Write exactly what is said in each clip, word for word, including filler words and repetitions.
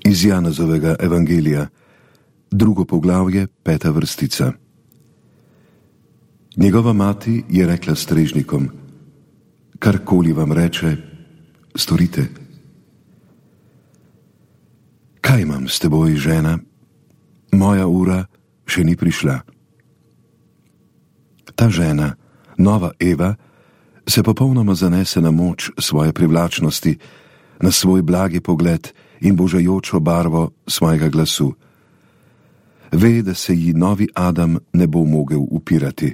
Iz Janezovega evangelija, drugo poglavje, peta vrstica. Njegova mati je rekla strežnikom: karkoli vam reče, storite. Kaj imam s teboj, žena? Moja ura še ni prišla. Ta žena, nova Eva, se popolnoma zanese na moč svoje privlačnosti, na svoj blagi pogled in božajočo barvo svojega glasu. Ve, da se ji novi Adam ne bo mogel upirati.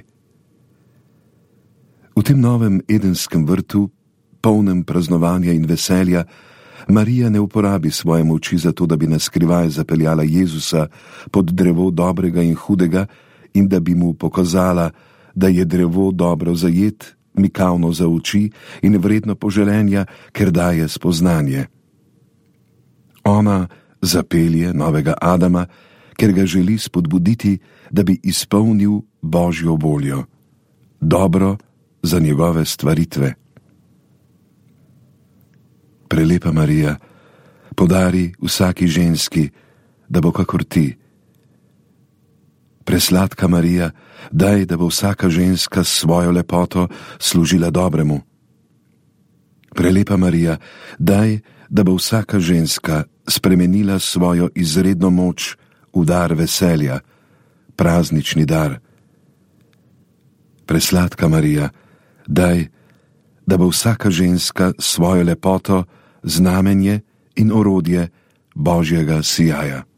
V tem novem edenskem vrtu, polnem praznovanja in veselja, Marija ne uporabi svoje moči za to, da bi naskrivaj zapeljala Jezusa pod drevo dobrega in hudega in da bi mu pokazala, da je drevo dobro zajet, mikavno za oči in vredno poželenja, ker daje spoznanje. Ona zapelje novega Adama, ker ga želi spodbuditi, da bi izpolnil Božjo voljo, dobro za njegove stvaritve. Prelepa Marija, podari vsaki ženski, da bo kakor ti. Presladka Marija, daj, da bo vsaka ženska s svojo lepoto služila dobremu. Prelepa Marija, daj, da bo vsaka ženska spremenila svojo izredno moč v dar veselja, praznični dar. Presladka Marija, daj, da bo vsaka ženska svojo lepoto znamenje in orodje Božjega sijaja.